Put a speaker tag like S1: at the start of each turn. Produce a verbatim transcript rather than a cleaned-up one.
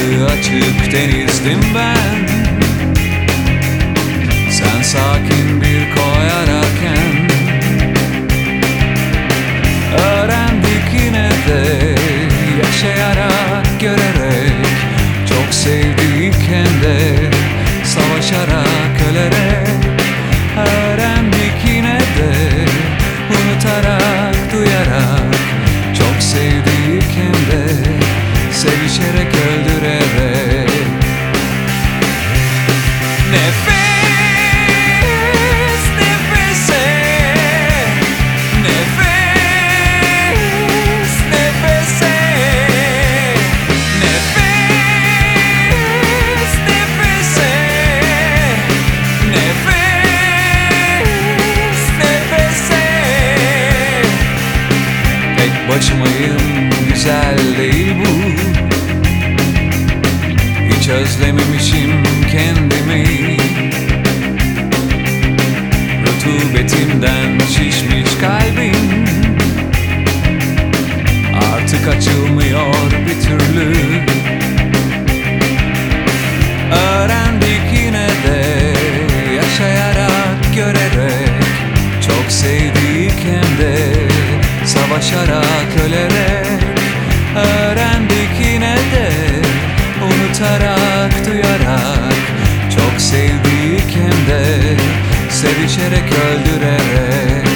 S1: Bahtı açık denizdim ben. Sen sakin bir koy ararken, öğrendik yine de yaşayarak, görerek. Çok sevdik hem de savaşarak, ölerek. Öğrendik yine de unutarak, duyarak. Çok sevdik hem de sevişerek, öldürerek. Nefes nefese, nefes nefese, nefes nefese, nefes nefese. Tek başımayım, güzel değil bu. Hiç özlememişim kendimi. Rutubetimden şişmiş kalbim, artık açılmıyor bir türlü. Öğrendik yine de yaşayarak, görerek. Çok sevdik hem de savaşarak, ölerek. Öğrendik yine de unutarak, duyarak. Çok sevdik hem de sevişerek, öldürerek.